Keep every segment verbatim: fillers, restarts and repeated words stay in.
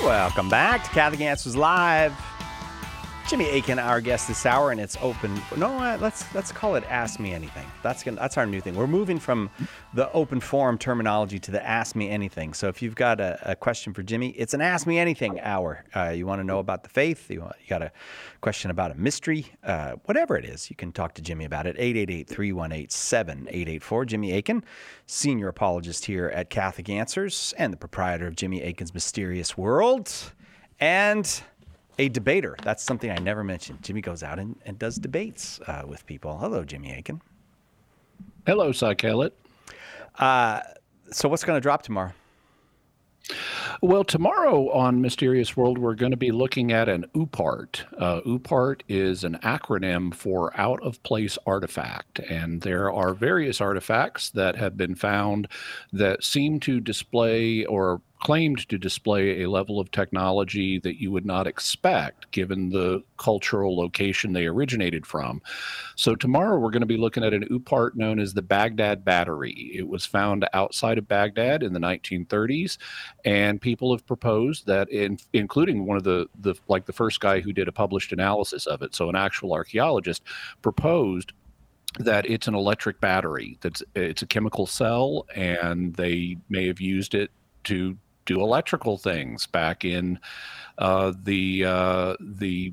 Welcome back to Catholic Answers Live. Jimmy Akin, our guest this hour, and it's open. No, uh, let's let's call it Ask Me Anything. That's gonna, that's our new thing. We're moving from the open forum terminology to the Ask Me Anything. So if you've got a, a question for Jimmy, it's an Ask Me Anything hour. Uh, you want to know about the faith? You, want, you got a question about a mystery? Uh, whatever it is, you can talk to Jimmy about it. eight eight eight, three one eight, seven eight eight four. Jimmy Akin, senior apologist here at Catholic Answers and the proprietor of Jimmy Akin's Mysterious World. And a debater. That's something I never mentioned. Jimmy goes out and, and does debates uh, with people. Hello, Jimmy Akin. Hello, Cy Kellett. Uh, so what's going to drop tomorrow? Well, tomorrow on Mysterious World, we're going to be looking at an O P A R T. Uh, O P A R T is an acronym for out-of-place artifact, and there are various artifacts that have been found that seem to display or claimed to display a level of technology that you would not expect given the cultural location they originated from. So tomorrow we're going to be looking at an O P A R T known as the Baghdad Battery. It was found outside of Baghdad in the nineteen thirties, and people have proposed that, in, including one of the, the, like the first guy who did a published analysis of it, so an actual archaeologist, proposed that it's an electric battery. That's it's a chemical cell, and they may have used it to do electrical things back in uh, the uh, the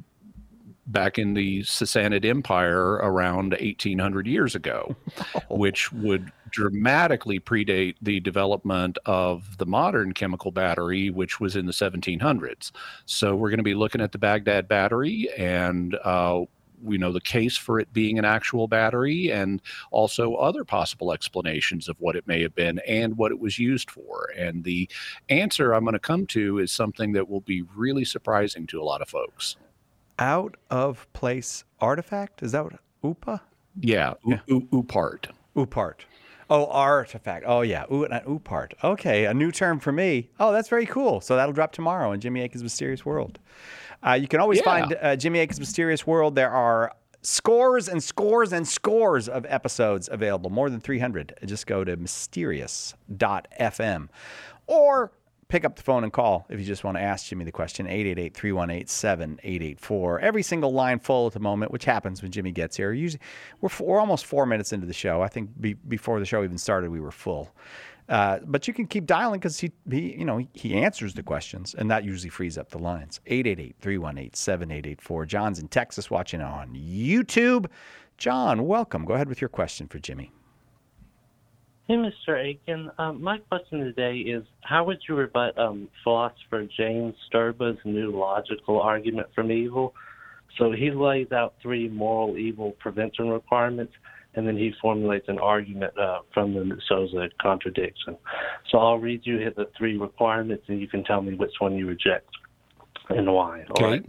back in the Sassanid Empire around eighteen hundred years ago, oh. which would dramatically predate the development of the modern chemical battery, which was in the seventeen hundreds. So we're going to be looking at the Baghdad Battery, and uh, we know the case for it being an actual battery, and also other possible explanations of what it may have been and what it was used for. And the answer I'm going to come to is something that will be really surprising to a lot of folks. Out of place artifact? Is that what O P A? Yeah, yeah. O P A R T. O P A R T. Oh, artifact. Oh, yeah. Ooh, an O P A R T. Okay, a new term for me. Oh, that's very cool. So that'll drop tomorrow in Jimmy Akin's Mysterious World. Uh, you can always yeah. find uh, Jimmy Akin's Mysterious World. There are scores and scores and scores of episodes available, more than three hundred. Just go to mysterious dot f m or pick up the phone and call if you just want to ask Jimmy the question, eight eight eight, three one eight, seven eight eight four. Every single line full at the moment, which happens when Jimmy gets here. Usually, we're, we're almost four minutes into the show. I think be, before the show even started, we were full. Uh, but you can keep dialing because he, he, you know, he answers the questions, and that usually frees up the lines. eight eight eight, three one eight, seven eight eight four. John's in Texas watching on YouTube. John, welcome. Go ahead with your question for Jimmy. Hey, Mister Akin. Um, my question today is, how would you rebut um, philosopher James Sturba's new logical argument from evil? So he lays out three moral evil prevention requirements, and then he formulates an argument uh, from them that shows a contradiction. So I'll read you the three requirements, and you can tell me which one you reject and why. Okay. All right?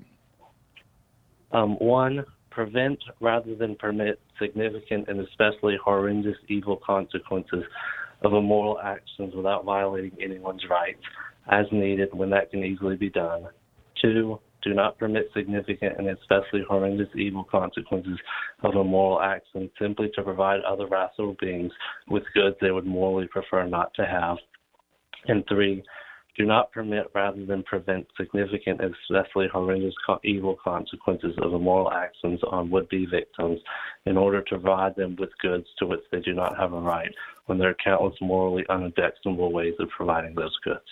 Um, one, prevent rather than permit significant and especially horrendous evil consequences of immoral actions without violating anyone's rights, as needed when that can easily be done. Two, do not permit significant and especially horrendous evil consequences of immoral actions simply to provide other rational beings with goods they would morally prefer not to have. And three, do not permit rather than prevent significant and especially horrendous co- evil consequences of immoral actions on would-be victims in order to provide them with goods to which they do not have a right when there are countless morally unobjectionable ways of providing those goods.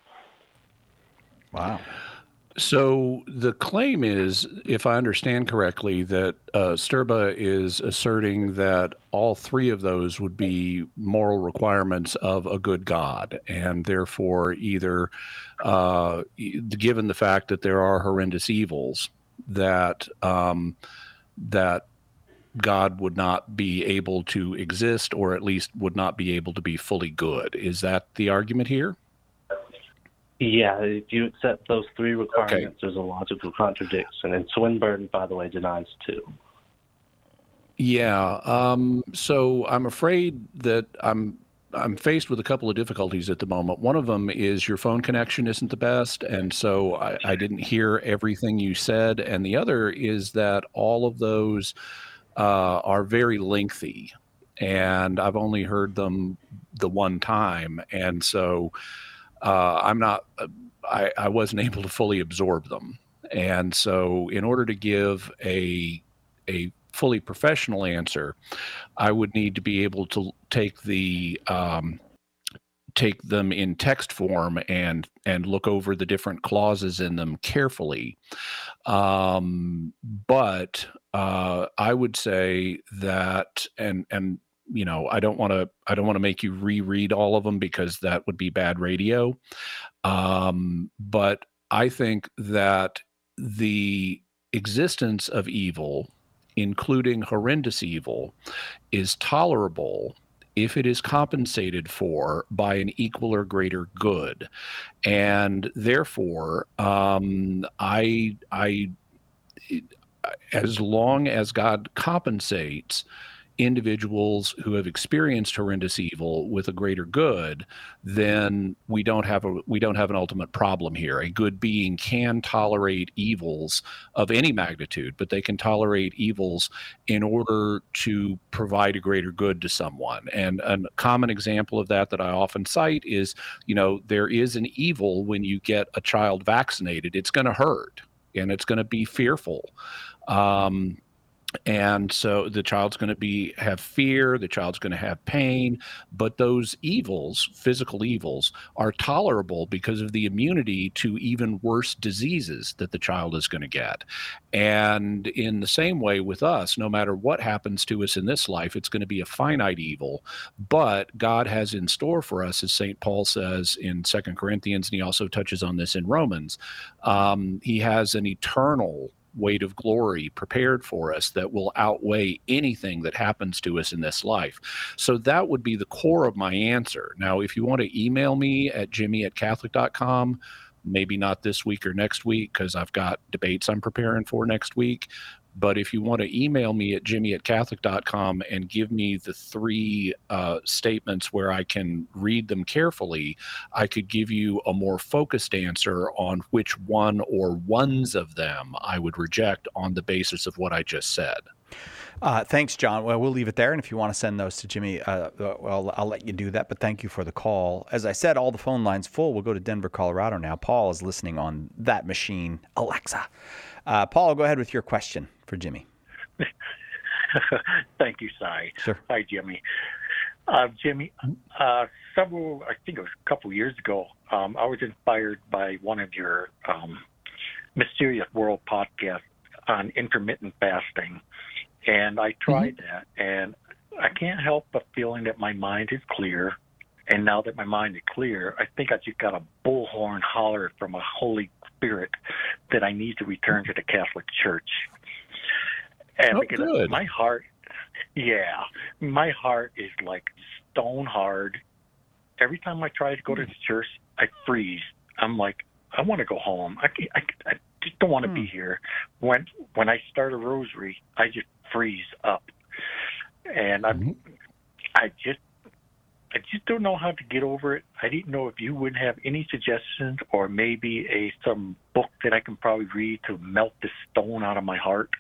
Wow. So the claim is, if I understand correctly, that uh, Sturba is asserting that all three of those would be moral requirements of a good God, and therefore either, uh, given the fact that there are horrendous evils, that um, that God would not be able to exist, or at least would not be able to be fully good. Is that the argument here? Yeah, if you accept those three requirements, okay. There's a logical contradiction. And Swinburne, by the way, denies two. Yeah, um, so I'm afraid that I'm I'm faced with a couple of difficulties at the moment. One of them is your phone connection isn't the best, and so I, I didn't hear everything you said. And the other is that all of those uh, are very lengthy, and I've only heard them the one time, and so. Uh, I'm not. I, I wasn't able to fully absorb them. And so in order to give a a fully professional answer, I would need to be able to take the um, take them in text form and and look over the different clauses in them carefully. Um, but uh, I would say that, and and you know, I don't want to I don't want to make you reread all of them because that would be bad radio. Um, but I think that the existence of evil, including horrendous evil, is tolerable if it is compensated for by an equal or greater good. And therefore, um, I, I, as long as God compensates individuals who have experienced horrendous evil with a greater good, then we don't have a we don't have an ultimate problem here. A good being can tolerate evils of any magnitude, but they can tolerate evils in order to provide a greater good to someone. And a common example of that that I often cite is, you know, there is an evil when you get a child vaccinated. It's going to hurt and it's going to be fearful. Um, And so the child's going to be have fear, the child's going to have pain, but those evils, physical evils, are tolerable because of the immunity to even worse diseases that the child is going to get. And in the same way with us, no matter what happens to us in this life, it's going to be a finite evil, but God has in store for us, as Saint Paul says in Second Corinthians, and he also touches on this in Romans, um, he has an eternal weight of glory prepared for us that will outweigh anything that happens to us in this life. So that would be the core of my answer. Now, if you want to email me at jimmy at catholic dot com, maybe not this week or next week because I've got debates I'm preparing for next week. But if you want to email me at jimmy at catholic dot com and give me the three uh, statements where I can read them carefully, I could give you a more focused answer on which one or ones of them I would reject on the basis of what I just said. Uh, thanks, John. Well, we'll leave it there. And if you want to send those to Jimmy, uh, well, I'll let you do that. But thank you for the call. As I said, all the phone lines full. We'll go to Denver, Colorado now. Paul is listening on that machine, Alexa. Uh, Paul, go ahead with your question for Jimmy. Thank you, Cy. Sure. Hi, Jimmy. Uh, Jimmy, uh, several, I think it was a couple years ago, um, I was inspired by one of your um, Mysterious World podcasts on intermittent fasting. And I tried mm-hmm. that, and I can't help but feeling that my mind is clear. And now that my mind is clear, I think I just got a bullhorn holler from a Holy Spirit that I need to return to the Catholic Church. And oh, because good. my heart, yeah, my heart is like stone hard. Every time I try to go to the church, I freeze. I'm like, I want to go home. I, I, I just don't want to mm. be here. When when I start a rosary, I just freeze up, and I, mm-hmm. I just, I just don't know how to get over it. I didn't know if you would have any suggestions, or maybe a some book that I can probably read to melt the stone out of my heart.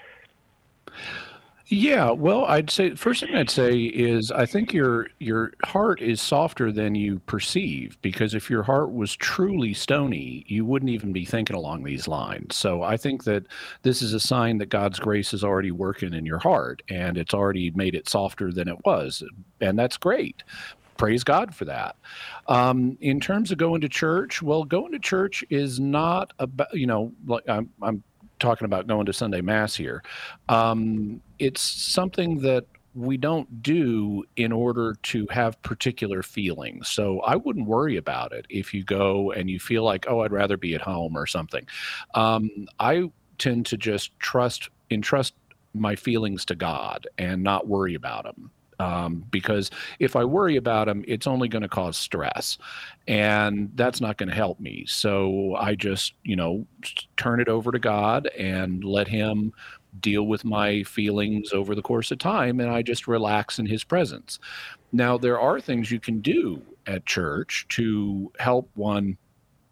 Yeah, well, I'd say first thing I'd say is I think your your heart is softer than you perceive, because if your heart was truly stony, you wouldn't even be thinking along these lines. So I think that this is a sign that God's grace is already working in your heart, and it's already made it softer than it was, and that's great. Praise God for that. Um, in terms of going to church, well, going to church is not about, you know, like I'm, I'm talking about going to Sunday Mass here. Um, it's something that we don't do in order to have particular feelings. So I wouldn't worry about it if you go and you feel like, oh, I'd rather be at home or something. Um, I tend to just trust, entrust my feelings to God and not worry about them. Um, because if I worry about them, it's only going to cause stress, and that's not going to help me. So I just, you know, turn it over to God and let him deal with my feelings over the course of time, and I just relax in his presence. Now, there are things you can do at church to help one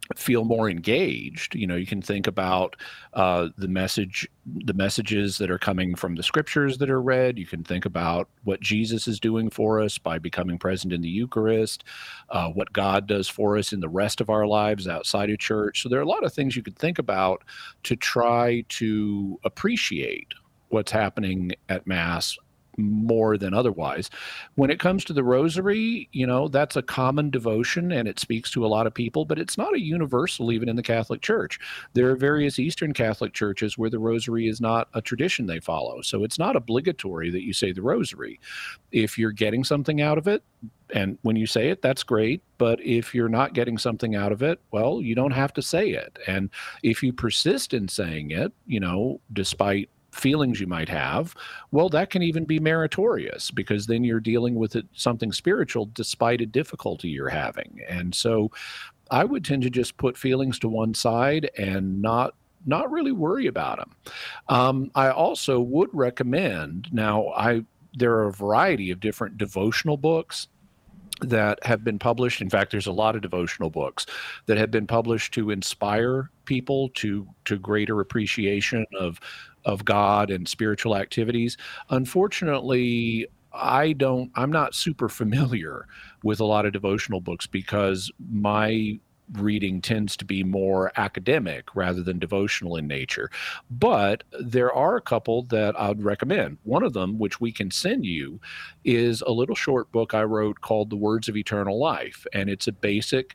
feel more engaged. You know, you can think about uh, the message, the messages that are coming from the scriptures that are read. You can think about what Jesus is doing for us by becoming present in the Eucharist, uh, what God does for us in the rest of our lives outside of church. So there are a lot of things you could think about to try to appreciate what's happening at Mass more than otherwise. When it comes to the rosary, you know, that's a common devotion and it speaks to a lot of people, but it's not a universal even in the Catholic Church. There are various Eastern Catholic churches where the rosary is not a tradition they follow. So it's not obligatory that you say the rosary. If you're getting something out of it, and when you say it, that's great. But if you're not getting something out of it, well, you don't have to say it. And if you persist in saying it, you know, despite feelings you might have, well, that can even be meritorious because then you're dealing with it, something spiritual despite a difficulty you're having. And so I would tend to just put feelings to one side and not not really worry about them. Um, I also would recommend, now I there are a variety of different devotional books that have been published. In fact, there's a lot of devotional books that have been published to inspire people to to greater appreciation of of God and spiritual activities. Unfortunately, I don't I'm not super familiar with a lot of devotional books because my reading tends to be more academic rather than devotional in nature. But there are a couple that I'd recommend. One of them, which we can send you, is a little short book I wrote called The Words of Eternal Life. And it's a basic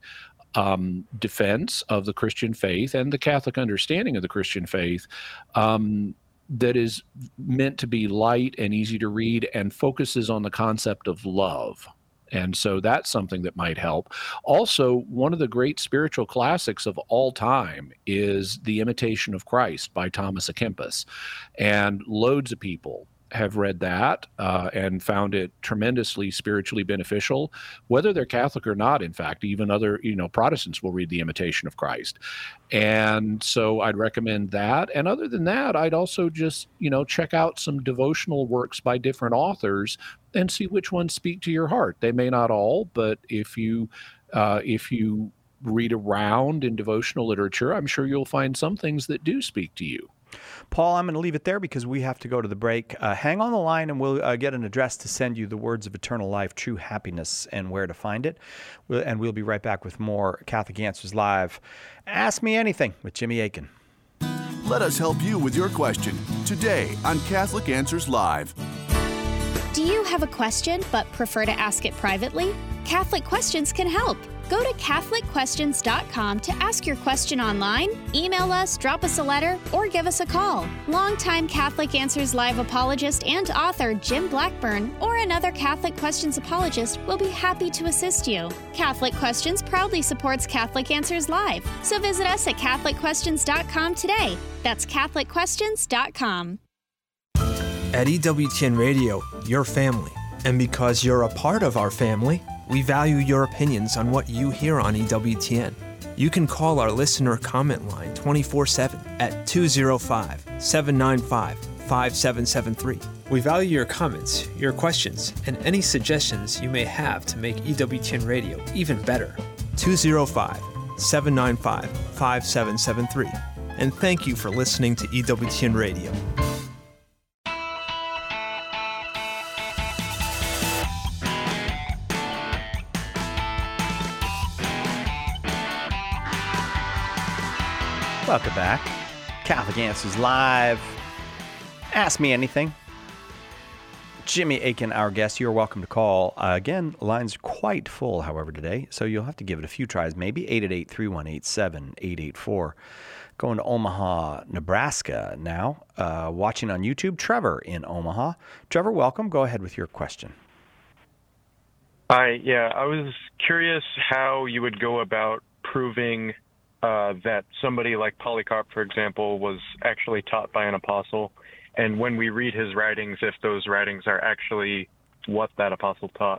um, defense of the Christian faith and the Catholic understanding of the Christian faith um, that is meant to be light and easy to read and focuses on the concept of love. And so that's something that might help. Also, one of the great spiritual classics of all time is The Imitation of Christ by Thomas à Kempis. And loads of people have read that uh, and found it tremendously spiritually beneficial, whether they're Catholic or not. In fact, even other, you know, Protestants will read The Imitation of Christ. And so I'd recommend that. And other than that, I'd also just, you know, check out some devotional works by different authors and see which ones speak to your heart. They may not all, but if you uh, if you read around in devotional literature, I'm sure you'll find some things that do speak to you. Paul, I'm going to leave it there because we have to go to the break. Uh, hang on the line and we'll uh, get an address to send you the Words of Eternal Life, True Happiness, and where to find it. We'll, and we'll be right back with more Catholic Answers Live. Ask Me Anything with Jimmy Akin. Let us help you with your question today on Catholic Answers Live. Do you have a question but prefer to ask it privately? Catholic Questions can help. Go to Catholic Questions dot com to ask your question online, email us, drop us a letter, or give us a call. Longtime Catholic Answers Live apologist and author Jim Blackburn or another Catholic Questions apologist will be happy to assist you. Catholic Questions proudly supports Catholic Answers Live, so visit us at Catholic Questions dot com today. That's Catholic Questions dot com. At E W T N Radio, your family. And because you're a part of our family, we value your opinions on what you hear on E W T N. You can call our listener comment line twenty-four seven at two oh five, seven nine five, five seven seven three. We value your comments, your questions, and any suggestions you may have to make E W T N Radio even better. two oh five, seven nine five, five seven seven three. And thank you for listening to E W T N Radio. Welcome back. Catholic Answers Live. Ask Me Anything. Jimmy Akin, our guest. You're welcome to call. Uh, again, lines are quite full, however, today, so you'll have to give it a few tries, maybe. eight eight eight, three one eight, seven eight eight four. Going to Omaha, Nebraska now. Uh, watching on YouTube, Trevor in Omaha. Trevor, welcome. Go ahead with your question. Hi. Yeah, I was curious how you would go about proving Uh, that somebody like Polycarp, for example, was actually taught by an apostle, and when we read his writings, if those writings are actually what that apostle taught.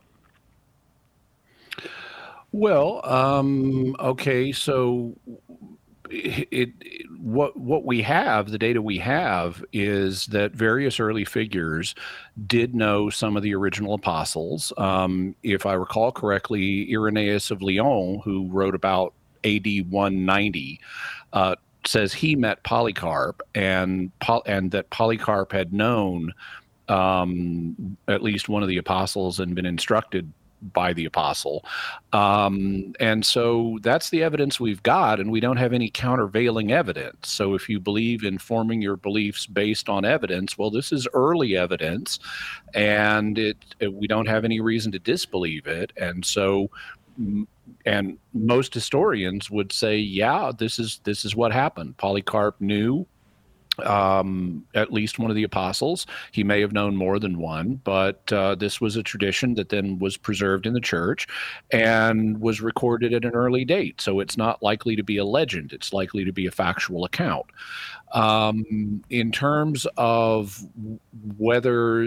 Well, um, okay, so it, it what what we have, the data we have, is that various early figures did know some of the original apostles. Um, if I recall correctly, Irenaeus of Lyon, who wrote about A D one ninety, uh, says he met Polycarp, and and that Polycarp had known um, at least one of the apostles and been instructed by the apostle. Um, and so that's the evidence we've got, and we don't have any countervailing evidence. So if you believe in forming your beliefs based on evidence, well, this is early evidence, and it, it we don't have any reason to disbelieve it. And so and most historians would say, yeah, this is this is what happened. Polycarp knew um, at least one of the apostles. He may have known more than one, but uh, this was a tradition that then was preserved in the church and was recorded at an early date. So it's not likely to be a legend. It's likely to be a factual account. Um, in terms of whether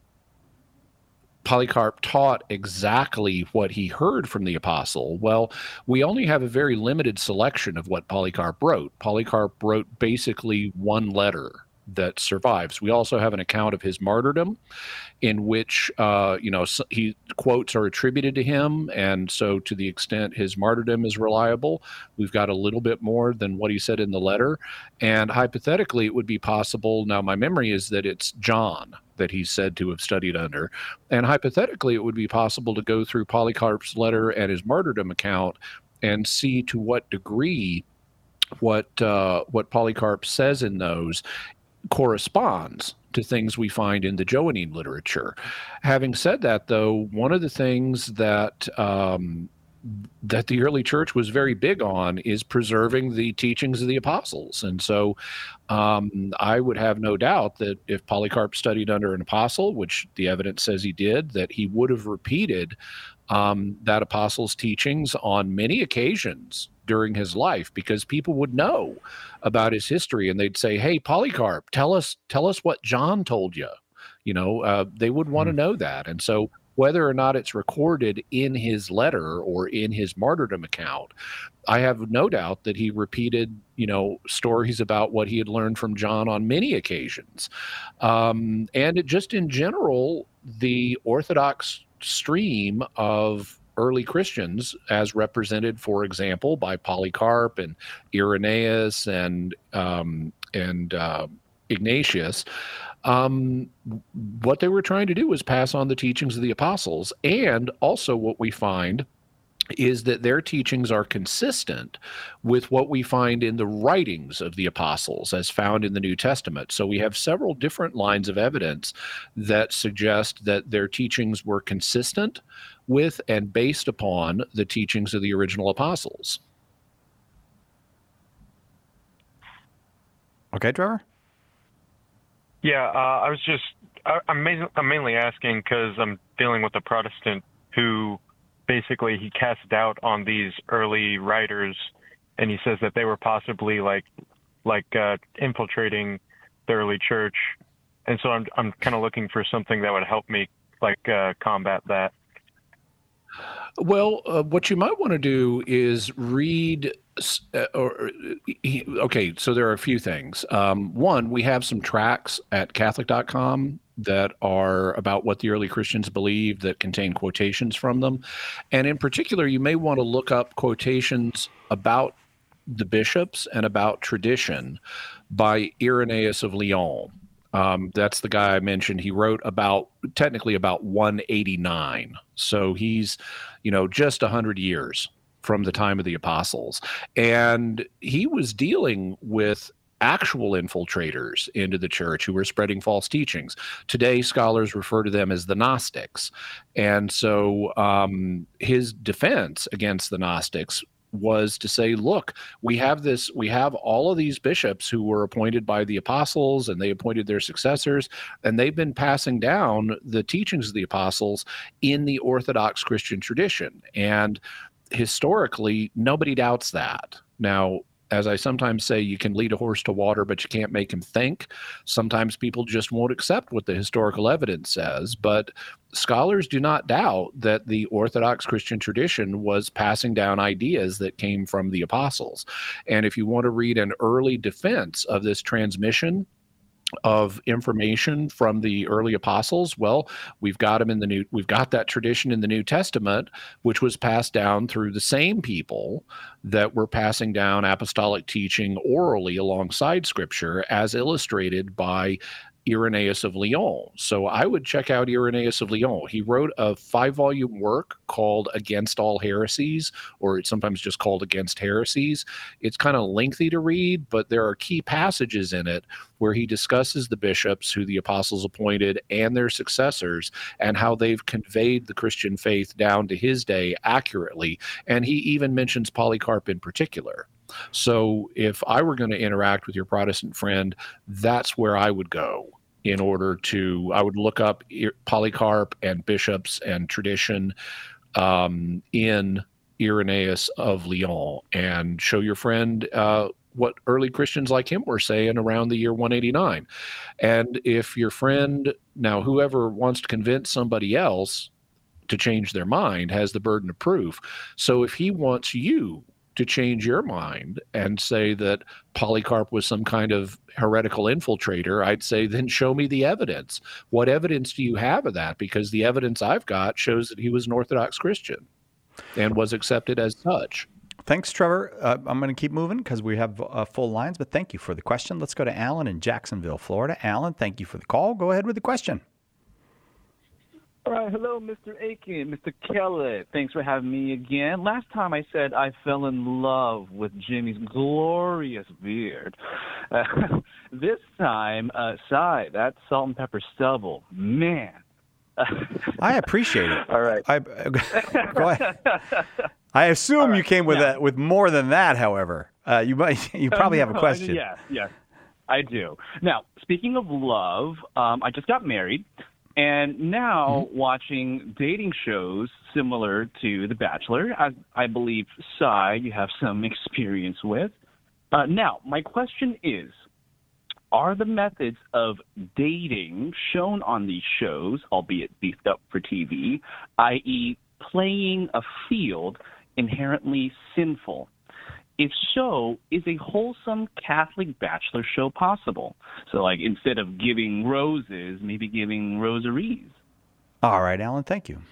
Polycarp taught exactly what he heard from the apostle, well, we only have a very limited selection of what Polycarp wrote. Polycarp wrote basically one letter that survives. We also have an account of his martyrdom, in which uh, you know he quotes are attributed to him, and so to the extent his martyrdom is reliable, we've got a little bit more than what he said in the letter. And hypothetically, it would be possible. Now, my memory is that it's John that he's said to have studied under, and hypothetically, it would be possible to go through Polycarp's letter and his martyrdom account and see to what degree what uh, what Polycarp says in those corresponds to things we find in the Johannine literature. Having said that, though, one of the things that um, that the early church was very big on is preserving the teachings of the apostles. And so um, I would have no doubt that if Polycarp studied under an apostle, which the evidence says he did, that he would have repeated um, that apostle's teachings on many occasions during his life, because people would know about his history and they'd say, hey, Polycarp, tell us, tell us what John told you. You know, uh, they would want to mm. know that. And so whether or not it's recorded in his letter or in his martyrdom account, I have no doubt that he repeated, you know, stories about what he had learned from John on many occasions. Um, and it just in general, the Orthodox stream of early Christians, as represented, for example, by Polycarp and Irenaeus and um, and uh, Ignatius, um, what they were trying to do was pass on the teachings of the apostles. And also what we find is that their teachings are consistent with what we find in the writings of the apostles as found in the New Testament. So we have several different lines of evidence that suggest that their teachings were consistent with and based upon the teachings of the original apostles. Okay, Trevor? Yeah, uh, I was just, I, I'm, ma- I'm mainly asking because I'm dealing with a Protestant who basically he casts doubt on these early writers, and he says that they were possibly like, like uh, infiltrating the early church. And so I'm, I'm kind of looking for something that would help me like uh, combat that. Well, uh, what you might want to do is read, uh, or okay, so there are a few things. Um, one, we have some tracts at Catholic dot com that are about what the early Christians believed that contain quotations from them. And in particular, you may want to look up quotations about the bishops and about tradition by Irenaeus of Lyon. Um, that's the guy I mentioned. He wrote about, technically about one eighty-nine. So he's, you know, just one hundred years from the time of the apostles. And he was dealing with actual infiltrators into the church who were spreading false teachings. Today, scholars refer to them as the Gnostics. And so um, his defense against the Gnostics was to say, look, we have this, we have all of these bishops who were appointed by the apostles, and they appointed their successors, and they've been passing down the teachings of the apostles in the Orthodox Christian tradition. And historically, nobody doubts that. Now, as I sometimes say, you can lead a horse to water, but you can't make him think. Sometimes people just won't accept what the historical evidence says, but scholars do not doubt that the Orthodox Christian tradition was passing down ideas that came from the apostles. And if you want to read an early defense of this transmission of information from the early apostles? Well, we've got them in the new, we've got that tradition in the New Testament, which was passed down through the same people that were passing down apostolic teaching orally alongside Scripture, as illustrated by Irenaeus of Lyon. So I would check out Irenaeus of Lyon. He wrote a five-volume work called Against All Heresies, or it's sometimes just called Against Heresies. It's kind of lengthy to read, but there are key passages in it where he discusses the bishops who the apostles appointed and their successors, and how they've conveyed the Christian faith down to his day accurately. And he even mentions Polycarp in particular. So if I were going to interact with your Protestant friend, that's where I would go in order to, I would look up Polycarp and bishops and tradition um, in Irenaeus of Lyon, and show your friend uh, what early Christians like him were saying around the year one eighty-nine. And if your friend, now whoever wants to convince somebody else to change their mind has the burden of proof. So if he wants you to change your mind and say that Polycarp was some kind of heretical infiltrator, I'd say, then show me the evidence. What evidence do you have of that? Because the evidence I've got shows that he was an Orthodox Christian and was accepted as such. Thanks, Trevor. Uh, I'm going to keep moving because we have uh, full lines, but thank you for the question. Let's go to Alan in Jacksonville, Florida. Alan, thank you for the call. Go ahead with the question. All right. Hello, Mister Aiken, Mister Kelly. Thanks for having me again. Last time I said I fell in love with Jimmy's glorious beard. Uh, this time, uh, Cy, that salt and pepper stubble, man. I appreciate it. All right. I, go ahead. I assume right. you came with yeah. that, with more than that. However, uh, you might you probably have a question. Yes, yes, I do. Now, speaking of love, um, I just got married. And now mm-hmm. watching dating shows similar to The Bachelor, I, I believe, Cy, you have some experience with. Uh, now, my question is, are the methods of dating shown on these shows, albeit beefed up for T V, that is playing a field, inherently sinful? If so, is a wholesome Catholic bachelor show possible? So, like, instead of giving roses, maybe giving rosaries. All right, Alan, thank you.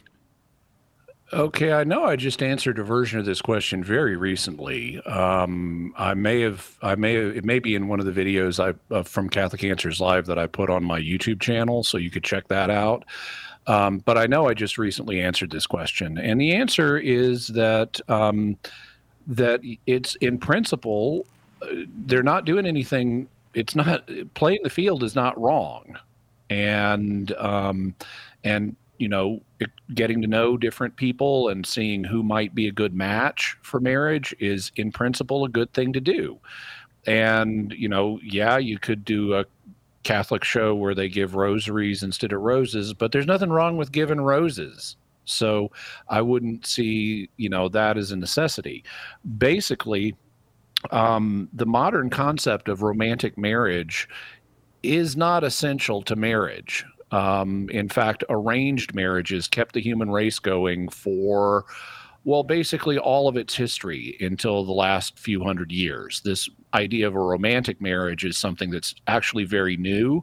Okay, I know I just answered a version of this question very recently. Um, I may have, I may have, it may be in one of the videos I uh, from Catholic Answers Live that I put on my YouTube channel, so you could check that out. Um, but I know I just recently answered this question, and the answer is that. Um, that it's in principle, uh, they're not doing anything. It's not, playing the field is not wrong. And, um, and, you know, it, getting to know different people and seeing who might be a good match for marriage is in principle a good thing to do. And, you know, yeah, you could do a Catholic show where they give rosaries instead of roses, but there's nothing wrong with giving roses. So I wouldn't see, you know, that as a necessity. Basically, um, the modern concept of romantic marriage is not essential to marriage. Um, in fact, arranged marriages kept the human race going for, well, basically all of its history until the last few hundred years. This idea of a romantic marriage is something that's actually very new,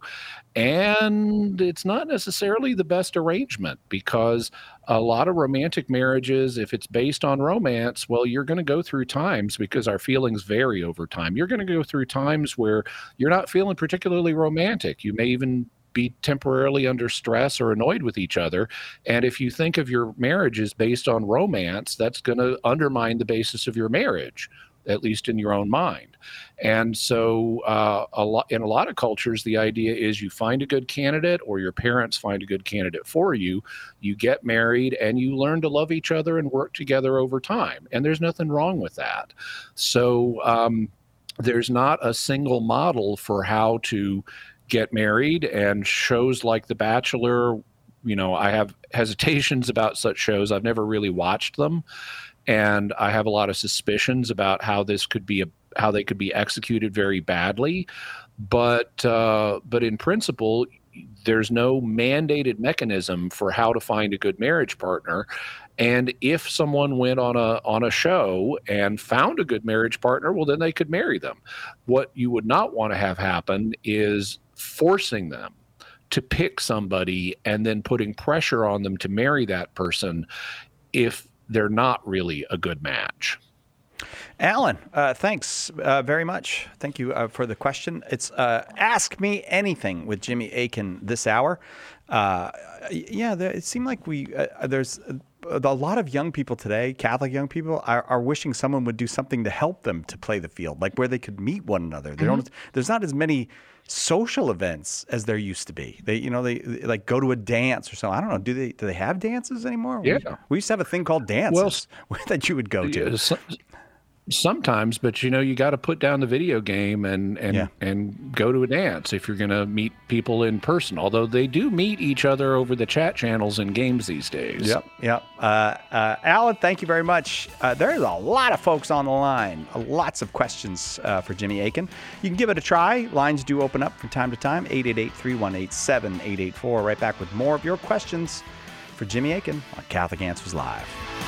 and it's not necessarily the best arrangement, because a lot of romantic marriages, if it's based on romance, well, you're going to go through times, because our feelings vary over time. You're going to go through times where you're not feeling particularly romantic. You may even be temporarily under stress or annoyed with each other. And if you think of your marriage as based on romance, that's going to undermine the basis of your marriage, at least in your own mind. And so uh, a lot, in a lot of cultures, the idea is you find a good candidate, or your parents find a good candidate for you, you get married, and you learn to love each other and work together over time. And there's nothing wrong with that. So um, there's not a single model for how to get married, and shows like The Bachelor, you know, I have hesitations about such shows. I've never really watched them, and I have a lot of suspicions about how this could be a how they could be executed very badly. But uh, but in principle, there's no mandated mechanism for how to find a good marriage partner. And if someone went on a on a show and found a good marriage partner, well, then they could marry them. What you would not want to have happen is forcing them to pick somebody and then putting pressure on them to marry that person if they're not really a good match. Alan, uh, thanks uh, very much. Thank you uh, for the question. It's uh, Ask Me Anything with Jimmy Akin this hour. Uh, yeah, there, it seemed like we uh, there's a, a lot of young people today, Catholic young people, are, are wishing someone would do something to help them to play the field, like where they could meet one another. They mm-hmm. don't. There's not as many social events as there used to be. They, you know, they, they like go to a dance or something. I don't know. Do they do they have dances anymore? Yeah, we, we used to have a thing called dances well, that you would go to. Yeah, so, Sometimes, but you know, you got to put down the video game and and yeah. and go to a dance if you're going to meet people in person. Although they do meet each other over the chat channels and games these days. Yep, yep. Uh, uh, Alan, thank you very much. Uh, there's a lot of folks on the line. Uh, lots of questions uh, for Jimmy Akin. You can give it a try. Lines do open up from time to time. eight eight eight, three one eight, seven eight eight four. Right back with more of your questions for Jimmy Akin on Catholic Answers Live.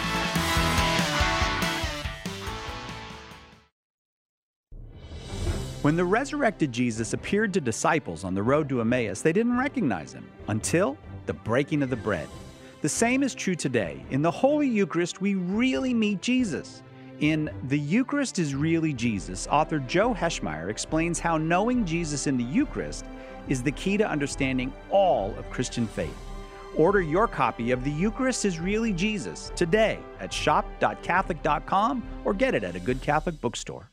When the resurrected Jesus appeared to disciples on the road to Emmaus, they didn't recognize him until the breaking of the bread. The same is true today. In the Holy Eucharist, we really meet Jesus. In The Eucharist is Really Jesus, author Joe Heschmeyer explains how knowing Jesus in the Eucharist is the key to understanding all of Christian faith. Order your copy of The Eucharist is Really Jesus today at shop dot catholic dot com or get it at a good Catholic bookstore.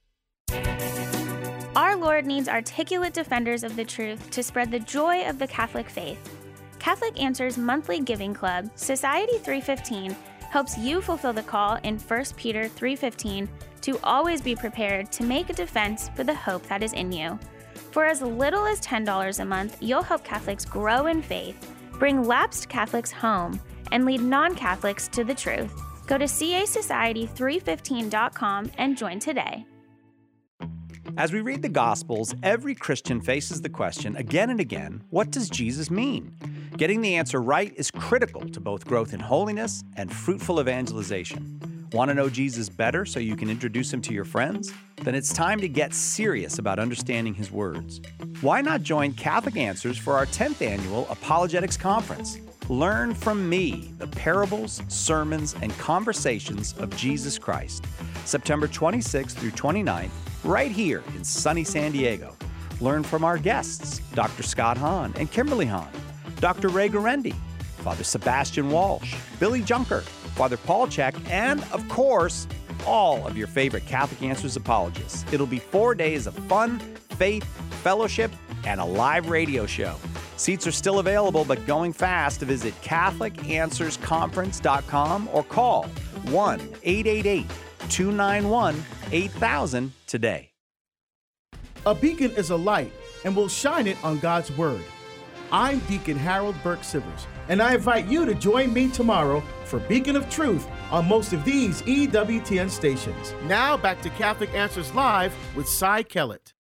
Our Lord needs articulate defenders of the truth to spread the joy of the Catholic faith. Catholic Answers Monthly Giving Club, Society three fifteen, helps you fulfill the call in First Peter three fifteen to always be prepared to make a defense for the hope that is in you. For as little as ten dollars a month, you'll help Catholics grow in faith, bring lapsed Catholics home, and lead non-Catholics to the truth. Go to c a society three fifteen dot com and join today. As we read the Gospels, every Christian faces the question again and again, what does Jesus mean? Getting the answer right is critical to both growth in holiness and fruitful evangelization. Want to know Jesus better so you can introduce him to your friends? Then it's time to get serious about understanding his words. Why not join Catholic Answers for our tenth annual Apologetics Conference? Learn from me the parables, sermons, and conversations of Jesus Christ. September twenty-sixth through twenty-ninth, right here in sunny San Diego. Learn from our guests, Doctor Scott Hahn and Kimberly Hahn, Doctor Ray Garendi, Father Sebastian Walsh, Billy Junker, Father Paul Check, and, of course, all of your favorite Catholic Answers apologists. It'll be four days of fun, faith, fellowship, and a live radio show. Seats are still available, but going fast. Visit catholic answers conference dot com or call one eight eight eight, two nine one, eight thousand today. A beacon is a light and will shine it on God's Word. I'm Deacon Harold Burke Sivers, and I invite you to join me tomorrow for Beacon of Truth on most of these E W T N stations. Now back to Catholic Answers Live with Cy Kellett.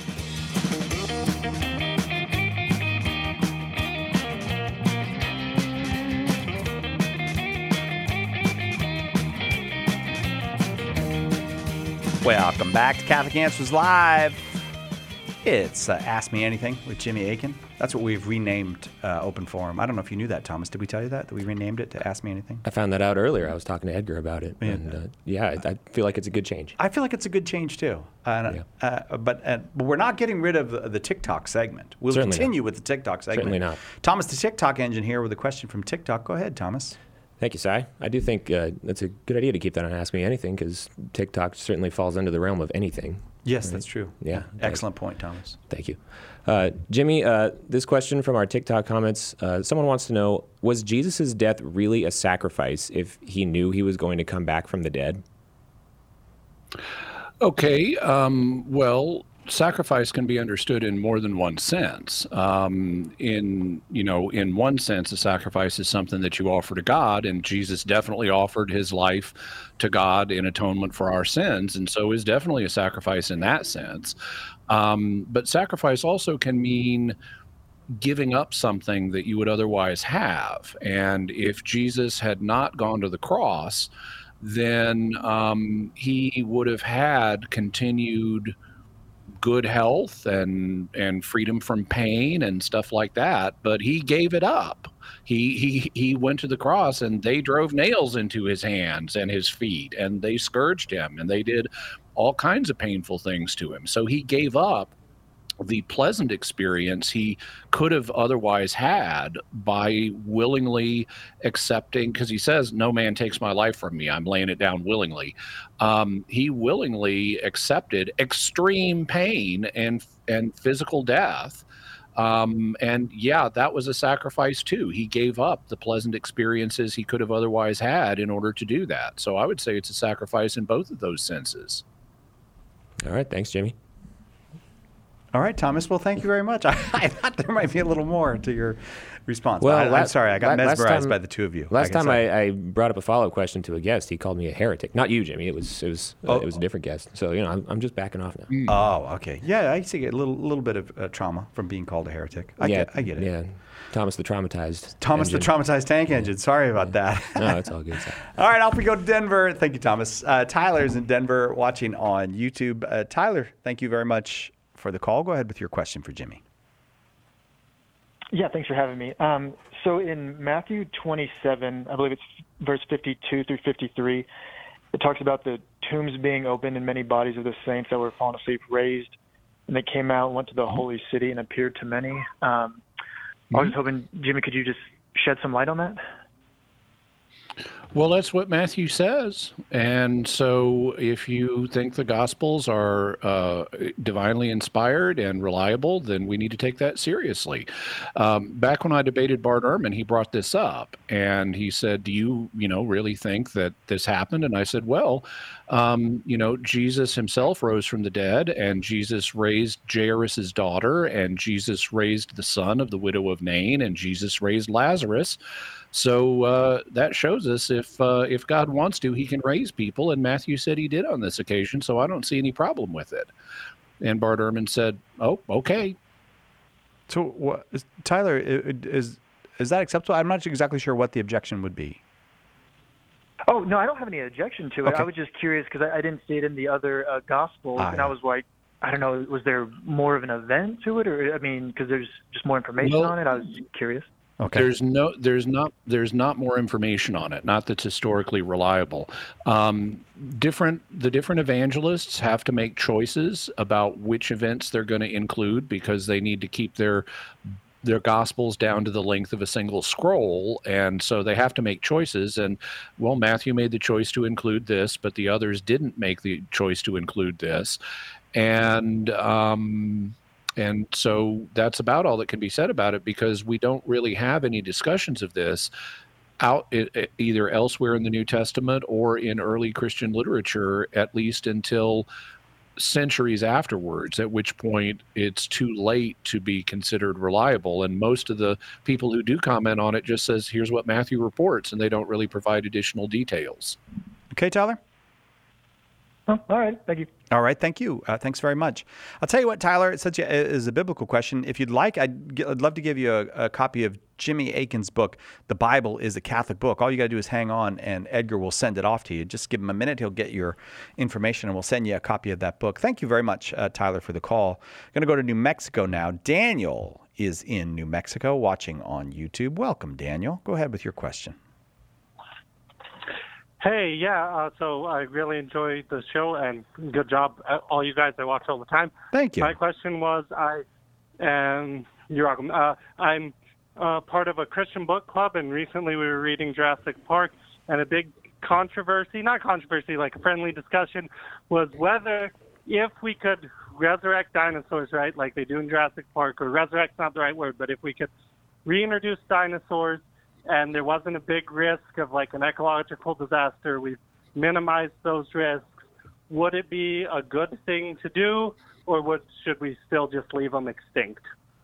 Welcome back to Catholic Answers Live. It's uh, Ask Me Anything with Jimmy Akin. That's what we've renamed uh, Open Forum. I don't know if you knew that, Thomas. Did we tell you that, that we renamed it to Ask Me Anything? I found that out earlier. I was talking to Edgar about it. Yeah, and, uh, yeah I, I feel like it's a good change. I feel like it's a good change, too. Uh, yeah. uh, but, uh, but we're not getting rid of the, the TikTok segment. We'll Certainly continue not. with the TikTok segment. Certainly not. Thomas, the TikTok engine here with a question from TikTok. Go ahead, Thomas. Thank you, Cy. I do think uh, it's a good idea to keep that on Ask Me Anything because TikTok certainly falls under the realm of anything. Yes, right? that's true. Yeah. Excellent point, Thomas. Thank you. Uh, Jimmy, uh, this question from our TikTok comments, uh, someone wants to know, was Jesus' death really a sacrifice if he knew he was going to come back from the dead? Okay, um, well, sacrifice can be understood in more than one sense. Um, in, you know, in one sense, a sacrifice is something that you offer to God, and Jesus definitely offered his life to God in atonement for our sins, and so is definitely a sacrifice in that sense. Um, but sacrifice also can mean giving up something that you would otherwise have. And if Jesus had not gone to the cross, then um, he would have had continued good health and and freedom from pain and stuff like that, but he gave it up. He he he went to the cross, and they drove nails into his hands and his feet, and they scourged him, and they did all kinds of painful things to him. So he gave up the pleasant experience he could have otherwise had by willingly accepting, because he says, no man takes my life from me, I'm laying it down willingly. Um, he willingly accepted extreme pain and and physical death. Um, and yeah, that was a sacrifice too. He gave up the pleasant experiences he could have otherwise had in order to do that. So I would say it's a sacrifice in both of those senses. All right. Thanks, Jimmy. All right, Thomas. Well, thank you very much. I, I thought there might be a little more to your response. Well, I, la- I'm sorry. I got la- last mesmerized time- by the two of you. Last I time I, I brought up a follow-up question to a guest, he called me a heretic. Not you, Jimmy. It was it was uh, Oh. it was a different guest. So you know, I'm, I'm just backing off now. Oh, okay. Yeah, I see a little little bit of uh, trauma from being called a heretic. I yeah, get, I get it. Yeah, Thomas the traumatized. Thomas engine. the traumatized tank engine. Sorry about that. No, it's all good. All right, off we go to Denver. Thank you, Thomas. Uh, Tyler's in Denver watching on YouTube. Uh, Tyler, thank you very much for the call. Go ahead with your question for Jimmy. Yeah, thanks for having me. Um, so in Matthew twenty-seven, I believe it's verse fifty-two through fifty-three, it talks about the tombs being opened and many bodies of the saints that were fallen asleep raised. And they came out and went to the holy city and appeared to many. Um, I was just hoping, Jimmy, could you just shed some light on that? Well, that's what Matthew says. And so if you think the Gospels are uh, divinely inspired and reliable, then we need to take that seriously. Um, back when I debated Bart Ehrman, he brought this up. And he said, do you, you know, really think that this happened? And I said, well, um, you know, Jesus himself rose from the dead, and Jesus raised Jairus' daughter, and Jesus raised the son of the widow of Nain, and Jesus raised Lazarus. So uh, that shows us if uh, if God wants to, he can raise people. And Matthew said he did on this occasion, so I don't see any problem with it. And Bart Ehrman said, oh, okay. So, what, is, Tyler, i- is is that acceptable? I'm not exactly sure what the objection would be. Oh, no, I don't have any objection to it. Okay. I was just curious because I, I didn't see it in the other uh, Gospels, Ah, and yeah. I was like, I don't know, was there more of an event to it? Or, I mean, because there's just more information Well- on it. I was curious. Okay. There's no, there's not, there's not more information on it. Not that's historically reliable. Um, different, the different evangelists have to make choices about which events they're going to include because they need to keep their their gospels down to the length of a single scroll, and so they have to make choices. And well, Matthew made the choice to include this, but the others didn't make the choice to include this, and. Um, And so that's about all that can be said about it because we don't really have any discussions of this out e- e- either elsewhere in the New Testament or in early Christian literature, at least until centuries afterwards, at which point it's too late to be considered reliable. And most of the people who do comment on it just says, here's what Matthew reports, and they don't really provide additional details. Okay, Tyler? Oh, all right. Thank you. All right, thank you. Uh, thanks very much. I'll tell you what, Tyler, it's such a, is a biblical question. If you'd like, I'd, g- I'd love to give you a, a copy of Jimmy Akin's book, The Bible is a Catholic Book. All you got to do is hang on, and Edgar will send it off to you. Just give him a minute. He'll get your information, and we'll send you a copy of that book. Thank you very much, uh, Tyler, for the call. Going to go to New Mexico now. Daniel is in New Mexico watching on YouTube. Welcome, Daniel. Go ahead with your question. Hey, yeah, uh, so I really enjoyed the show, and good job, uh, all you guys. I watch all the time. Thank you. My question was, I, and you're welcome. Uh, I'm uh, part of a Christian book club, and recently we were reading Jurassic Park, and a big controversy, not controversy, like a friendly discussion, was whether if we could resurrect dinosaurs, right, like they do in Jurassic Park, or resurrect's not the right word, but if we could reintroduce dinosaurs, and there wasn't a big risk of like an ecological disaster, we've minimized those risks, would it be a good thing to do, or would, should we still just leave them extinct?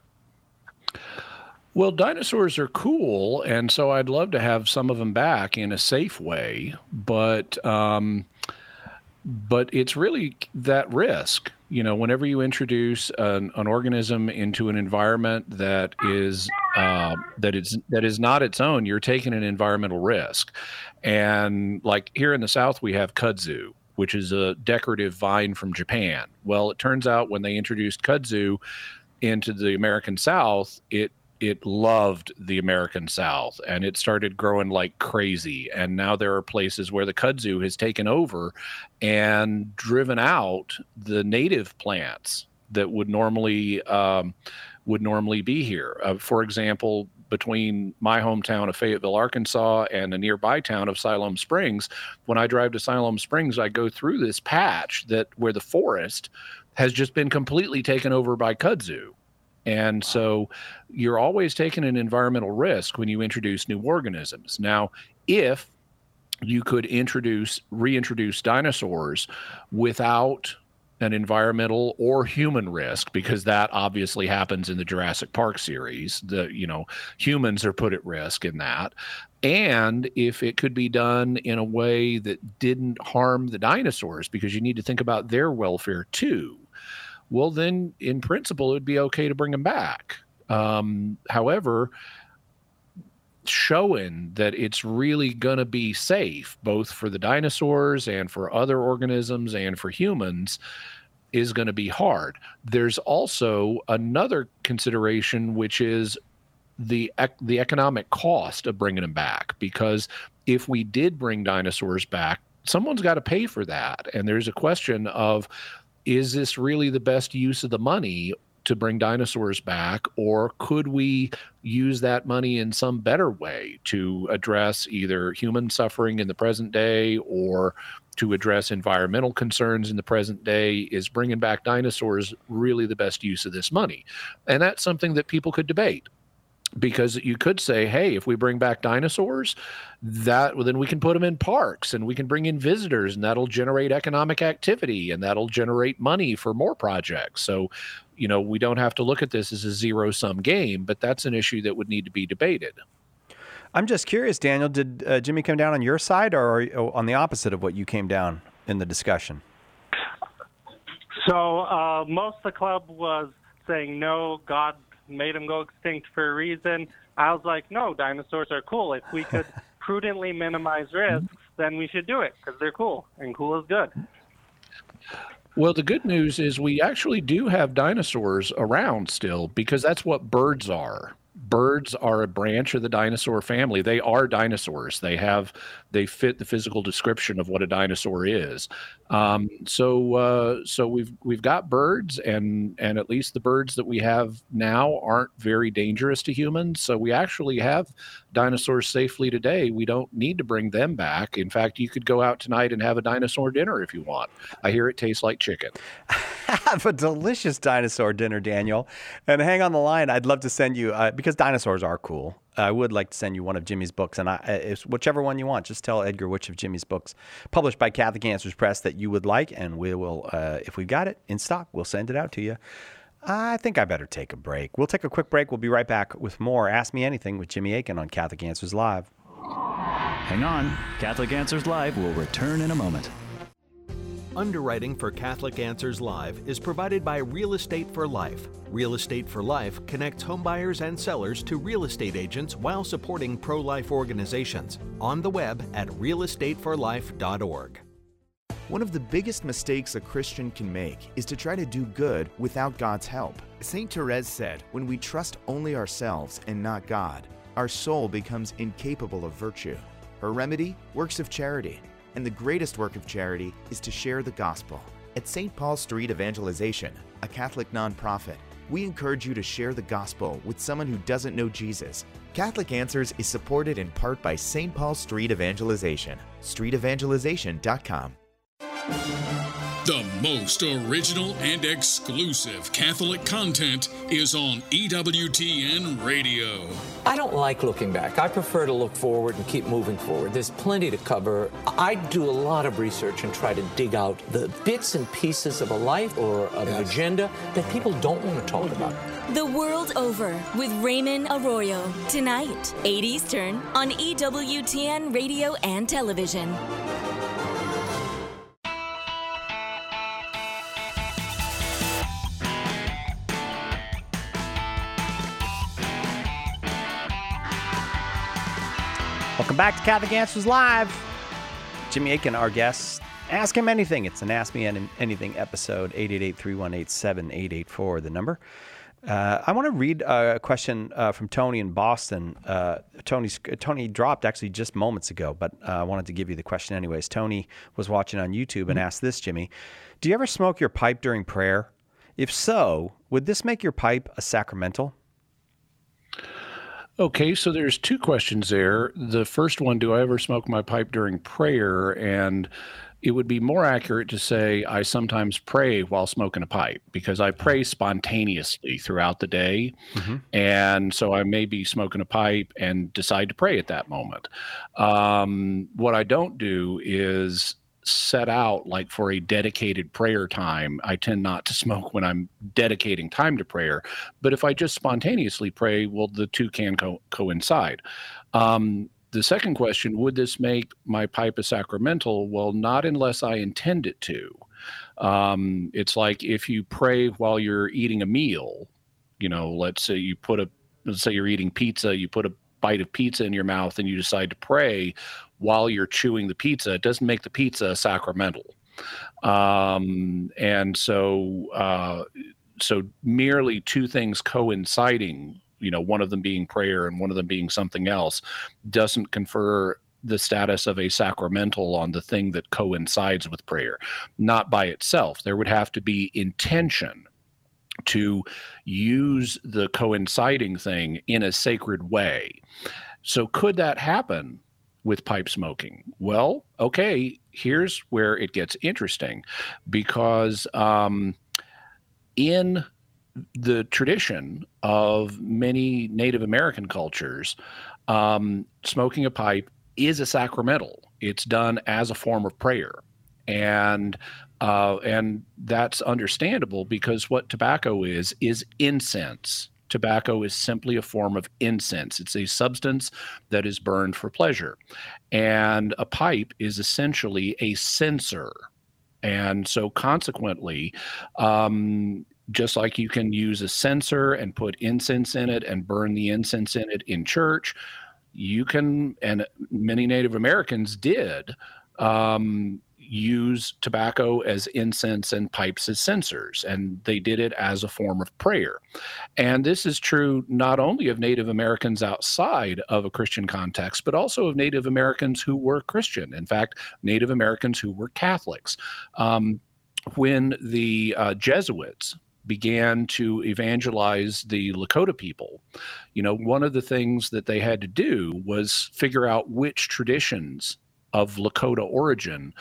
Well, dinosaurs are cool, and so I'd love to have some of them back in a safe way, but um, but it's really that risk. You know, whenever you introduce an, an organism into an environment that is uh, that is that is not its own, you're taking an environmental risk. And like here in the South, we have kudzu, which is a decorative vine from Japan. Well, it turns out when they introduced kudzu into the American South, it it loved the American South, and it started growing like crazy. And now there are places where the kudzu has taken over and driven out the native plants that would normally um, would normally be here. Uh, for example, between my hometown of Fayetteville, Arkansas, and a nearby town of Siloam Springs, when I drive to Siloam Springs, I go through this patch that where the forest has just been completely taken over by kudzu. And so you're always taking an environmental risk when you introduce new organisms. Now, if you could introduce, reintroduce dinosaurs without an environmental or human risk, because that obviously happens in the Jurassic Park series, the, you know, humans are put at risk in that. And if it could be done in a way that didn't harm the dinosaurs, because you need to think about their welfare too, well, then in principle, it would be okay to bring them back. Um, however, showing that it's really going to be safe, both for the dinosaurs and for other organisms and for humans, is going to be hard. There's also another consideration, which is the the economic cost of bringing them back. Because if we did bring dinosaurs back, someone's got to pay for that. And there's a question of, is this really the best use of the money to bring dinosaurs back, or could we use that money in some better way to address either human suffering in the present day or to address environmental concerns in the present day? Is bringing back dinosaurs really the best use of this money? And that's something that people could debate. Because you could say, hey, if we bring back dinosaurs, that well, then we can put them in parks and we can bring in visitors, and that'll generate economic activity and that'll generate money for more projects. So, you know, we don't have to look at this as a zero-sum game, but that's an issue that would need to be debated. I'm just curious, Daniel, did uh, Jimmy come down on your side or on the opposite of what you came down in the discussion? So uh, most of the club was saying, no, God made them go extinct for a reason. I was like, no, dinosaurs are cool. If we could prudently minimize risks, then we should do it because they're cool, and cool is good. Well, the good news is we actually do have dinosaurs around still, because that's what birds are. Birds are a branch of the dinosaur family. They are dinosaurs. They have, they fit the physical description of what a dinosaur is. Um, so, uh, so we've we've got birds, and and at least the birds that we have now aren't very dangerous to humans. So we actually have dinosaurs safely today. We don't need to bring them back. In fact, you could go out tonight and have a dinosaur dinner if you want. I hear it tastes like chicken. Have a delicious dinosaur dinner, Daniel. And hang on the line. I'd love to send you, uh, because dinosaurs are cool, I would like to send you one of Jimmy's books. And I, it's whichever one you want. Just tell Edgar which of Jimmy's books, published by Catholic Answers Press, that you would like. And we will, uh, if we've got it in stock, we'll send it out to you. I think I better take a break. We'll take a quick break. We'll be right back with more Ask Me Anything with Jimmy Akin on Catholic Answers Live. Hang on. Catholic Answers Live will return in a moment. Underwriting for Catholic Answers Live is provided by Real Estate for Life. Real Estate for Life connects homebuyers and sellers to real estate agents while supporting pro-life organizations. On the web at real estate for life dot org. One of the biggest mistakes a Christian can make is to try to do good without God's help. Saint Therese said, when we trust only ourselves and not God, our soul becomes incapable of virtue. Her remedy? Works of charity. And the greatest work of charity is to share the gospel. At Saint Paul Street Evangelization, a Catholic nonprofit, we encourage you to share the gospel with someone who doesn't know Jesus. Catholic Answers is supported in part by Saint Paul Street Evangelization. street evangelization dot com. The most original and exclusive Catholic content is on E W T N Radio. I don't like looking back. I prefer to look forward and keep moving forward. There's plenty to cover. I do a lot of research and try to dig out the bits and pieces of a life or of yes. an agenda that people don't want to talk about. The World Over with Raymond Arroyo. Tonight, eight Eastern on E W T N Radio and Television. Welcome back to Catholic Answers Live. Jimmy Akin, our guest. Ask him anything. It's an Ask Me Anything episode, eight eight eight, three one eight, seven eight eight four, the number. Uh, I want to read a question uh, from Tony in Boston. Uh, Tony's, Tony dropped actually just moments ago, but uh, I wanted to give you the question anyways. Tony was watching on YouTube and asked this, Jimmy. Do you ever smoke your pipe during prayer? If so, would this make your pipe a sacramental? Okay, so there's two questions there. The first one, do I ever smoke my pipe during prayer? And it would be more accurate to say I sometimes pray while smoking a pipe, because I pray spontaneously throughout the day. Mm-hmm. And so I may be smoking a pipe and decide to pray at that moment. Um, what I don't do is set out like for a dedicated prayer time. I tend not to smoke when I'm dedicating time to prayer. But if I just spontaneously pray, well, the two can co- coincide. Um, The second question, would this make my pipe a sacramental? Well, not unless I intend it to. Um, it's like if you pray while you're eating a meal, you know, let's say you put a, let's say you're eating pizza, you put a bite of pizza in your mouth and you decide to pray while you're chewing the pizza, it doesn't make the pizza sacramental. Um, and so, uh, so merely two things coinciding, you know, one of them being prayer and one of them being something else, doesn't confer the status of a sacramental on the thing that coincides with prayer. Not by itself. There would have to be intention to use the coinciding thing in a sacred way. So could that happen with pipe smoking? Well, okay, here's where it gets interesting, because um, in the tradition of many Native American cultures, um, smoking a pipe is a sacramental. It's done as a form of prayer. And uh, and that's understandable, because what tobacco is, is incense. Tobacco is simply a form of incense. It's a substance that is burned for pleasure. And a pipe is essentially a censer. And so consequently, um, just like you can use a censer and put incense in it and burn the incense in it in church, you can, and many Native Americans did, um, use tobacco as incense and pipes as censers, and they did it as a form of prayer. And this is true not only of Native Americans outside of a Christian context, but also of Native Americans who were Christian. In fact, Native Americans who were Catholics. Um, when the uh, Jesuits began to evangelize the Lakota people, you know, one of the things that they had to do was figure out which traditions of Lakota origin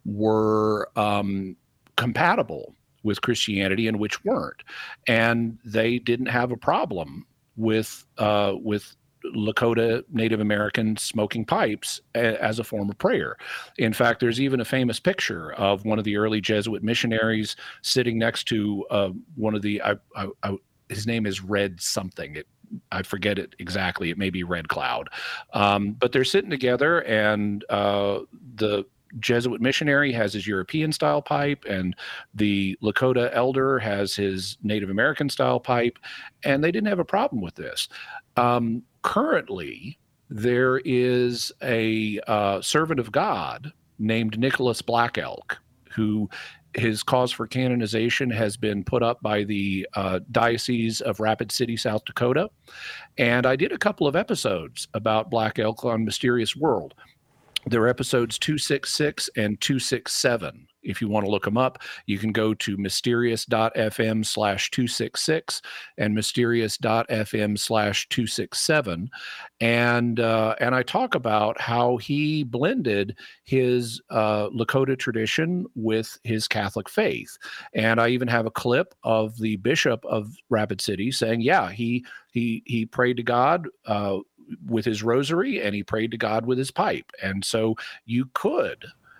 were um, compatible with Christianity and which weren't. And they didn't have a problem with uh, with Lakota Native Americans smoking pipes a, as a form of prayer. In fact, there's even a famous picture of one of the early Jesuit missionaries sitting next to uh, one of the, I, I, I, his name is Red something. It, I forget it exactly. It may be Red Cloud. Um, but they're sitting together, and uh, the Jesuit missionary has his European style pipe, and the Lakota elder has his Native American style pipe, and they didn't have a problem with this. Um, currently, there is a uh, servant of God named Nicholas Black Elk, who his cause for canonization has been put up by the uh, Diocese of Rapid City, South Dakota. And I did a couple of episodes about Black Elk on Mysterious World. They're episodes two sixty-six and two sixty-seven. If you want to look them up, you can go to mysterious.fm slash 266 and mysterious.fm slash 267. And, uh, and I talk about how he blended his uh, Lakota tradition with his Catholic faith. And I even have a clip of the bishop of Rapid City saying, yeah, he, he, he prayed to God uh, with his rosary, and he prayed to God with his pipe. And so you could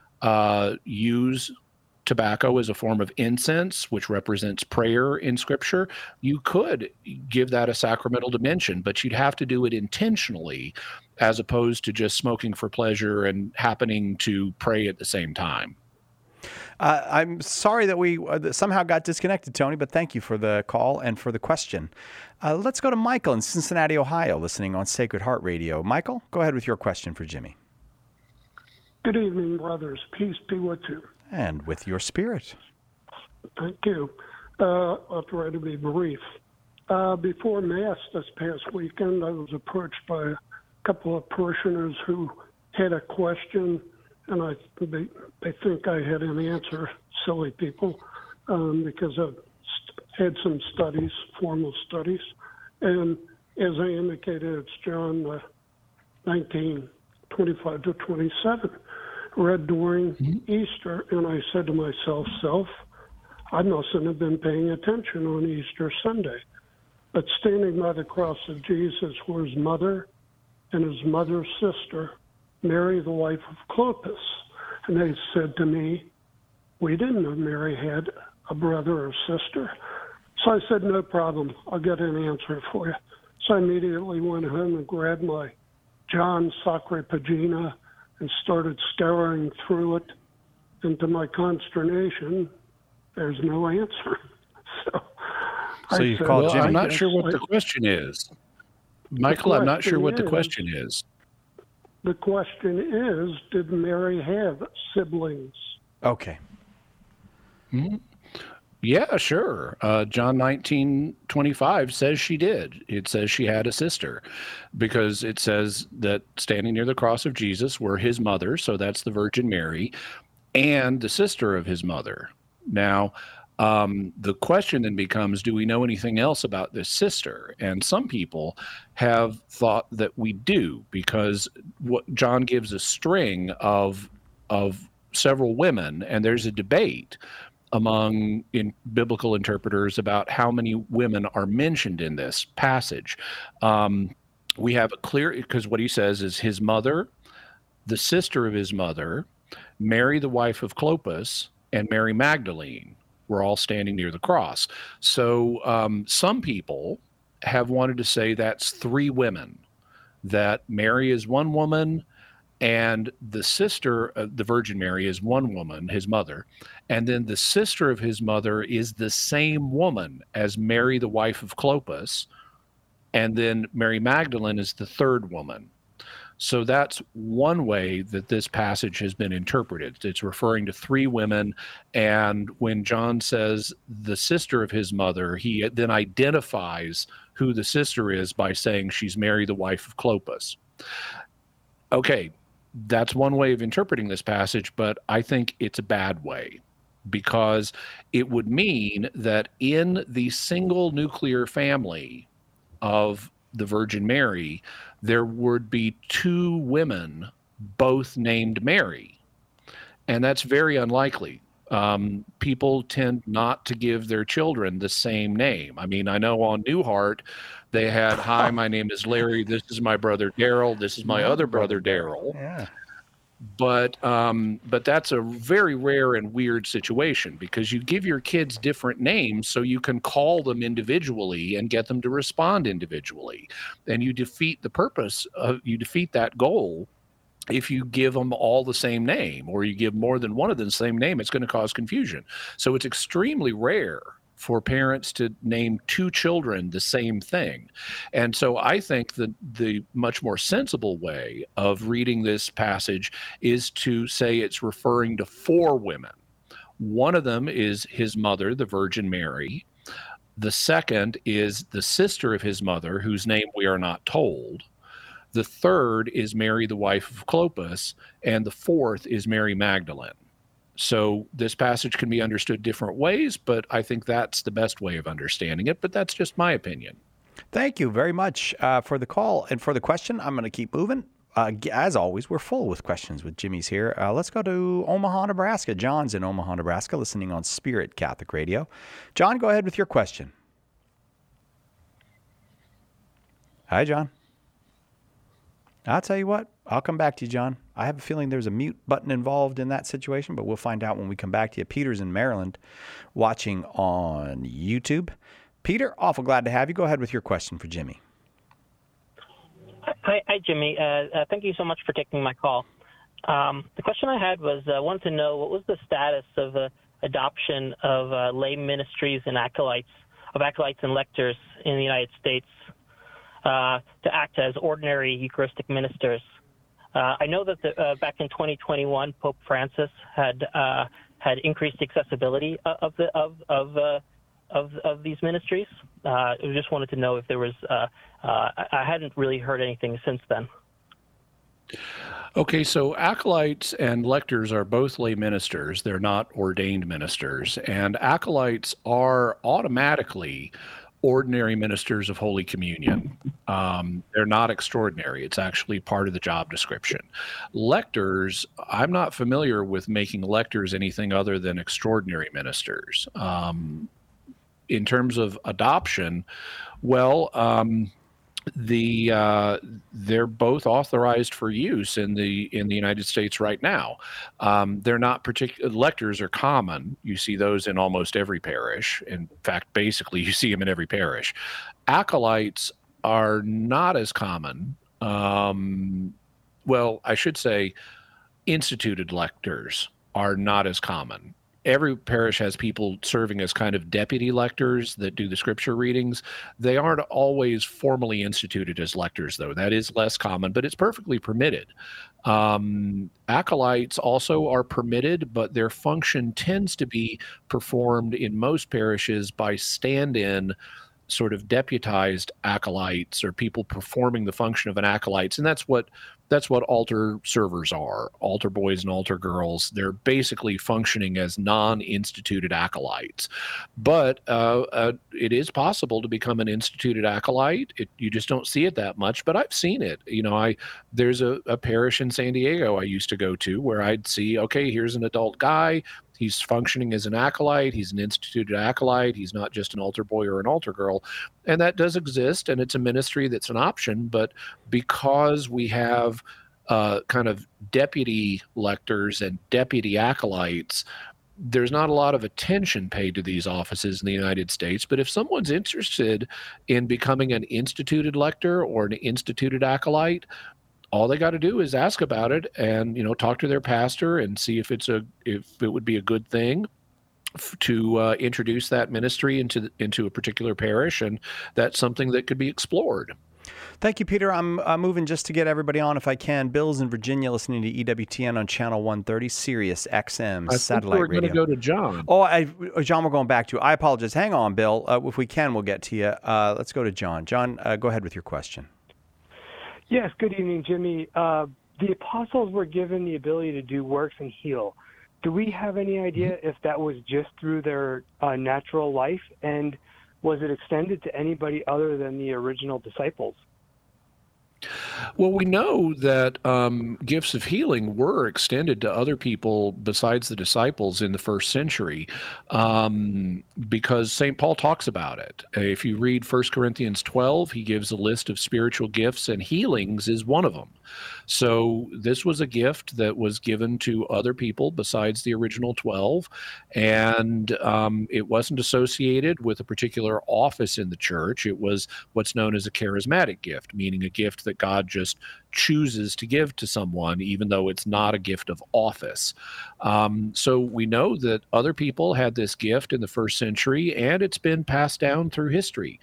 uh, use tobacco as a form of incense, which represents prayer in Scripture. You could give that a sacramental dimension, but you'd have to do it intentionally, as opposed to just smoking for pleasure and happening to pray at the same time. Uh, I'm sorry that we uh, somehow got disconnected, Tony, but thank you for the call and for the question. Uh, let's go to Michael in Cincinnati, Ohio, listening on Sacred Heart Radio. Michael, go ahead with your question for Jimmy. Good evening, brothers. Peace be with you. And with your spirit. Thank you. Uh, I'll try to be brief. Uh, before Mass this past weekend, I was approached by a couple of parishioners who had a question, and I they, they think I had an answer. Silly people, um, because I've had some studies, formal studies, and as I indicated, it's John uh, nineteen, twenty-five to twenty-seven, read during mm-hmm. Easter, and I said to myself, self, I mustn't have been paying attention on Easter Sunday. But standing by the cross of Jesus were his mother and his mother's sister, Mary, the wife of Clopas. And they said to me, we didn't know Mary had a brother or sister. So I said, no problem. I'll get an answer for you. So I immediately went home and grabbed my John Sacre Pagina and started scouring through it. And to my consternation, there's no answer. So, so you said, called well, Jimmy? I'm not sure what the question is. Michael, I'm not sure what the question is. The question is, did Mary have siblings? Okay. Mm-hmm. Yeah, sure. Uh, John nineteen twenty-five says she did. It says she had a sister because it says that standing near the cross of Jesus were his mother, so that's the Virgin Mary, and the sister of his mother. Now, um, the question then becomes, do we know anything else about this sister? And some people have thought that we do, because what John gives a string of of several women, and there's a debate among in biblical interpreters about how many women are mentioned in this passage. Um, we have a clear, because what he says is his mother, the sister of his mother, Mary, the wife of Clopas, and Mary Magdalene were all standing near the cross. So um, some people have wanted to say that's three women, that Mary is one woman, and the sister of the Virgin Mary is one woman, his mother, and then the sister of his mother is the same woman as Mary, the wife of Clopas, and then Mary Magdalene is the third woman. So that's one way that this passage has been interpreted. It's referring to three women, and when John says the sister of his mother, he then identifies who the sister is by saying she's Mary, the wife of Clopas. Okay, that's one way of interpreting this passage, but I think it's a bad way, because it would mean that in the single nuclear family of the Virgin Mary, there would be two women both named Mary. And that's very unlikely. Um, people tend not to give their children the same name. I mean, I know on Newhart, they had, hi, my name is Larry. This is my brother Daryl. This is my other brother Daryl. Yeah. But um, but that's a very rare and weird situation, because you give your kids different names so you can call them individually and get them to respond individually. And you defeat the purpose of, you defeat that goal if you give them all the same name, or you give more than one of them the same name. It's going to cause confusion. So it's extremely rare for parents to name two children the same thing. And so I think that the much more sensible way of reading this passage is to say it's referring to four women. One of them is his mother, the Virgin Mary. The second is the sister of his mother, whose name we are not told. The third is Mary, the wife of Clopas. And the fourth is Mary Magdalene. So this passage can be understood different ways, but I think that's the best way of understanding it. But that's just my opinion. Thank you very much uh, for the call and for the question. I'm going to keep moving. Uh, as always, we're full with questions with Jimmy's here. Uh, let's go to Omaha, Nebraska. John's in Omaha, Nebraska, listening on Spirit Catholic Radio. John, go ahead with your question. Hi, John. I'll tell you what, I'll come back to you, John. I have a feeling there's a mute button involved in that situation, but we'll find out when we come back to you. Peter's in Maryland watching on YouTube. Peter, awful glad to have you. Go ahead with your question for Jimmy. Hi, hi Jimmy. Uh, uh, thank you so much for taking my call. Um, the question I had was I uh, wanted to know what was the status of uh, adoption of uh, lay ministries and acolytes, of acolytes and lectors in the United States uh, to act as ordinary Eucharistic ministers. Uh, I know that the, uh, back in twenty twenty-one, Pope Francis had uh, had increased accessibility of the of of uh, of of these ministries. Uh, I just wanted to know if there was. Uh, uh, I hadn't really heard anything since then. Okay, so acolytes and lectors are both lay ministers. They're not ordained ministers. And acolytes are automatically ordinary ministers of Holy Communion. Um, they're not extraordinary. It's actually part of the job description. Lectors, I'm not familiar with making lectors anything other than extraordinary ministers. Um, in terms of adoption, well, um, the uh, they're both authorized for use in the in the United States right now. Um, they're not particular. Lectors are common. You see those in almost every parish. In fact, basically, you see them in every parish. Acolytes are not as common. Um, well, I should say, instituted lectors are not as common. Every parish has people serving as kind of deputy lectors that do the scripture readings. They aren't always formally instituted as lectors, though. That is less common, but it's perfectly permitted. Um, acolytes also are permitted, but their function tends to be performed in most parishes by stand-in sort of deputized acolytes or people performing the function of an acolytes. And that's what that's what altar servers are, altar boys and altar girls. They're basically functioning as non-instituted acolytes. But uh, uh, it is possible to become an instituted acolyte. It, you just don't see it that much, but I've seen it. You know, I there's a, a parish in San Diego I used to go to where I'd see, okay, here's an adult guy. He's functioning as an acolyte. He's an instituted acolyte. He's not just an altar boy or an altar girl. And that does exist, and it's a ministry that's an option. But because we have uh, kind of deputy lectors and deputy acolytes, there's not a lot of attention paid to these offices in the United States. But if someone's interested in becoming an instituted lector or an instituted acolyte, all they got to do is ask about it and, you know, talk to their pastor and see if it's a if it would be a good thing f- to uh, introduce that ministry into the, into a particular parish, and that's something that could be explored. Thank you, Peter. I'm uh, moving just to get everybody on if I can. Bill's in Virginia listening to E W T N on channel one thirty, Sirius X M I satellite think we're radio. going to go to John. Oh, I, John, we're going back to you. I apologize. Hang on, Bill. Uh, if we can, we'll get to you. Uh, let's go to John. John, uh, go ahead with your question. Yes, good evening, Jimmy. Uh, the apostles were given the ability to do works and heal. Do we have any idea if that was just through their uh, natural life, and was it extended to anybody other than the original disciples? Well, we know that um, gifts of healing were extended to other people besides the disciples in the first century, um, because Saint Paul talks about it. If you read First Corinthians twelve, he gives a list of spiritual gifts, and healings is one of them. So this was a gift that was given to other people besides the original twelve, and um, it wasn't associated with a particular office in the church. It was what's known as a charismatic gift, meaning a gift that God just chooses to give to someone, even though it's not a gift of office. Um, so we know that other people had this gift in the first century, and it's been passed down through history.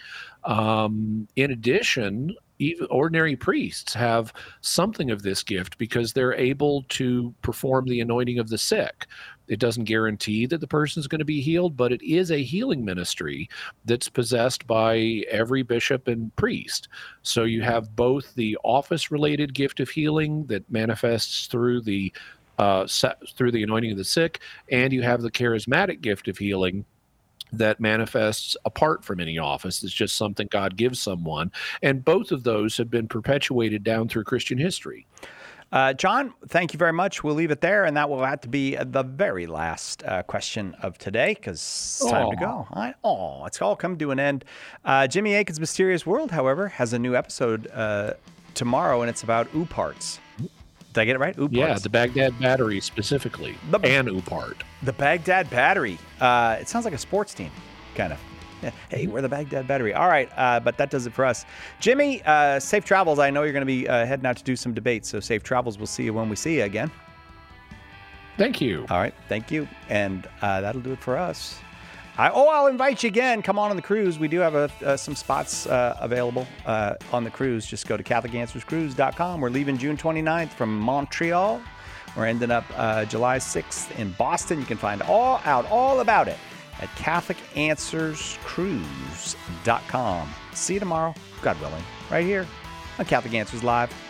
Um, in addition, even ordinary priests have something of this gift because they're able to perform the anointing of the sick. It doesn't guarantee that the person is going to be healed, but it is a healing ministry that's possessed by every bishop and priest. So you have both the office-related gift of healing that manifests through the uh, through the anointing of the sick, and you have the charismatic gift of healing that manifests apart from any office. It's just something God gives someone. And both of those have been perpetuated down through Christian history. Uh, John, thank you very much. We'll leave it there, and that will have to be the very last uh, question of today because it's time Aww. to go. I, oh, it's all come to an end. Uh, Jimmy Akin's Mysterious World, however, has a new episode uh, tomorrow, and it's about O O parts. Did I get it right? O O parts. Yeah, the Baghdad Battery specifically, the, and O O part. The Baghdad Battery. Uh, it sounds like a sports team, kind of. Yeah. Hey, we're the Baghdad Battery. All right, uh, but that does it for us. Jimmy, uh, safe travels. I know you're going to be uh, heading out to do some debates, so safe travels. We'll see you when we see you again. Thank you. All right, thank you. And uh, that'll do it for us. I, oh, I'll invite you again. Come on on the cruise. We do have a, uh, some spots uh, available uh, on the cruise. Just go to Catholic Answers Cruise dot com. We're leaving June twenty-ninth from Montreal. We're ending up uh, July sixth in Boston. You can find all out all about it at Catholic Answers Cruise dot com. See you tomorrow, God willing, right here on Catholic Answers Live.